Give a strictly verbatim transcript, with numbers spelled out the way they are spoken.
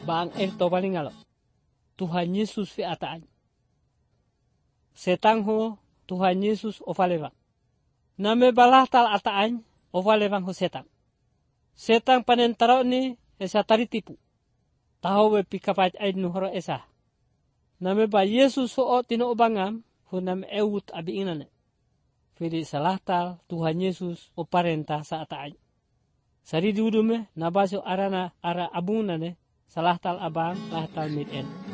Baang erto balingalo. Tuhan Yesus fi ataan. Setang ho Tuhan Yesus ovalewang. Name balahtal ataan ovalewang ho setang. Setang panentaro ni esa taritipu. Tahu we pikapait ay nuhoro esa. Name ba Yesus ho o tinoobangam ho name ewut abi inane. Fidi salahtal Tuhan Yesus o parenta sa ataan. Sari dudume nabaso arana ara abunane salahtal abang lahtal mid en.